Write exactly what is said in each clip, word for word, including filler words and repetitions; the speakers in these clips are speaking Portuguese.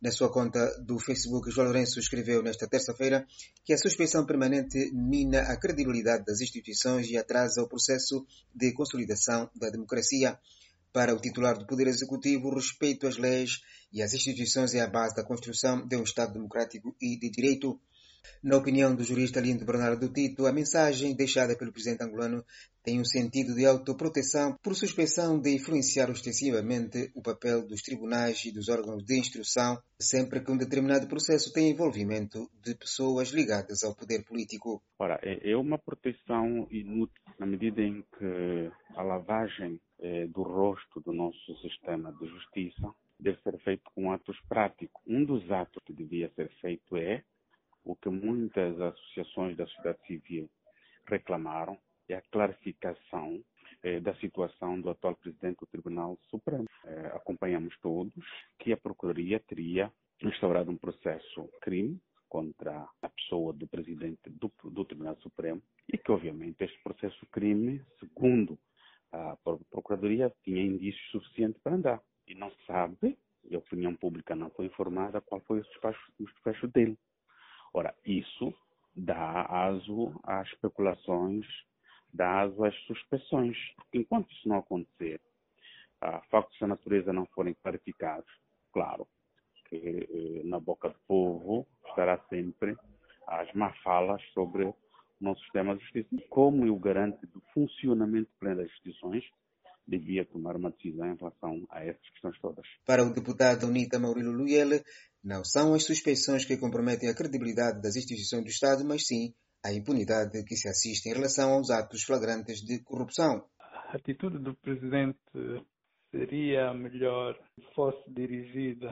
Na sua conta do Facebook, João Lourenço escreveu nesta terça-feira que a suspeição permanente mina a credibilidade das instituições e atrasa o processo de consolidação da democracia. Para o titular do Poder Executivo, o respeito às leis e às instituições é a base da construção de um Estado democrático e de direito. Na opinião do jurista Lindo Bernardo Tito, a mensagem deixada pelo presidente angolano tem um sentido de autoproteção por suspeição de influenciar ostensivamente o papel dos tribunais e dos órgãos de instrução, sempre que um determinado processo tem envolvimento de pessoas ligadas ao poder político. Ora, é uma proteção inútil na medida em que a lavagem eh, do rosto do nosso sistema de justiça deve ser feito com atos práticos. Um dos atos que devia ser feito é o que muitas associações da sociedade civil reclamaram, é a clarificação eh, da situação do atual presidente do Tribunal Supremo. Eh, acompanhamos todos que a Procuradoria teria instaurado um processo crime contra a pessoa do presidente do, do Tribunal Supremo e que, obviamente, este processo crime, segundo a Procuradoria, tinha indícios suficientes para andar. E não se sabe, e a opinião pública não foi informada, qual foi o desfecho, o desfecho dele. Ora, isso dá aso às especulações, dá aso às suspeições. Porque enquanto isso não acontecer, a factos da natureza não forem clarificados, claro que eh, na boca do povo estará sempre as más falas sobre o nosso sistema de justiça. Como eu garanto do funcionamento pleno das instituições, devia tomar uma decisão em relação a essas questões todas. Para o deputado UNITA Maurílio Luyele, não são as suspeições que comprometem a credibilidade das instituições do Estado, mas sim a impunidade que se assiste em relação aos atos flagrantes de corrupção. A atitude do presidente seria melhor se fosse dirigida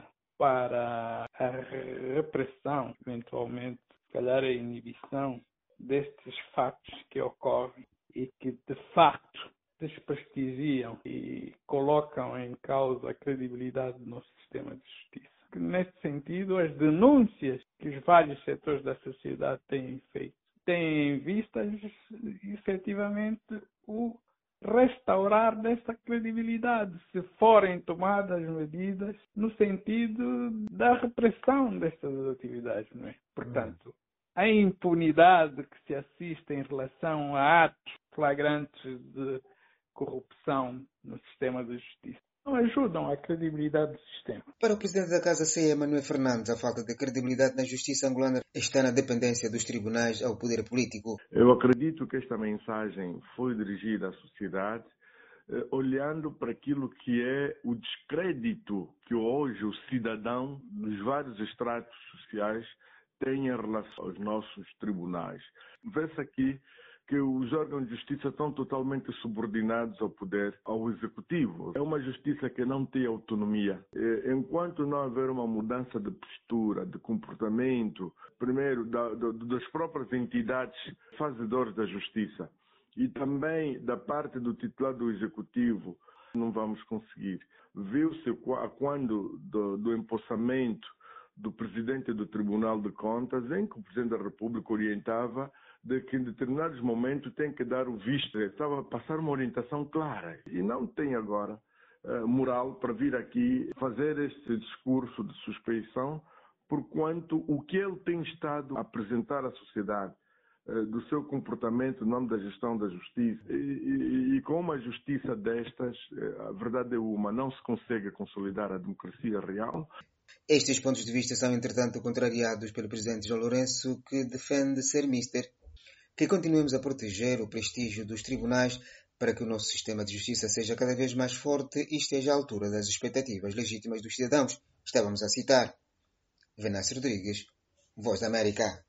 para a repressão, eventualmente, se calhar a inibição destes fatos que ocorrem e que, de facto, desprestigiam e colocam em causa a credibilidade do nosso sistema de justiça. Nesse sentido, as denúncias que os vários setores da sociedade têm feito têm em vista, efetivamente, o restaurar dessa credibilidade, se forem tomadas medidas no sentido da repressão destas atividades, não é? Portanto, a impunidade que se assiste em relação a atos flagrantes de corrupção no sistema de justiça não ajudam à credibilidade do sistema. Para o presidente da Casa C, Emanuel Fernandes, a falta de credibilidade na justiça angolana está na dependência dos tribunais ao poder político. Eu acredito que esta mensagem foi dirigida à sociedade eh, olhando para aquilo que é o descrédito que hoje o cidadão dos vários estratos sociais tem em relação aos nossos tribunais. Vê-se aqui que os órgãos de justiça estão totalmente subordinados ao poder, ao executivo. É uma justiça que não tem autonomia. Enquanto não houver uma mudança de postura, de comportamento, primeiro da, da, das próprias entidades fazedoras da justiça e também da parte do titular do executivo, não vamos conseguir. Viu-se quando do, do empossamento do presidente do Tribunal de Contas, em que o presidente da República orientava de que em determinados momentos tem que dar o visto. Estava a passar uma orientação clara e não tem agora uh, moral para vir aqui fazer este discurso de suspeição, porquanto o que ele tem estado a apresentar à sociedade uh, do seu comportamento no nome da gestão da justiça e, e, e com uma justiça destas, uh, a verdade é uma, não se consegue consolidar a democracia real. Estes pontos de vista são, entretanto, contrariados pelo presidente João Lourenço, que defende ser mister. Que continuemos a proteger o prestígio dos tribunais para que o nosso sistema de justiça seja cada vez mais forte e esteja à altura das expectativas legítimas dos cidadãos. Estávamos a citar Venâncio Rodrigues, Voz da América.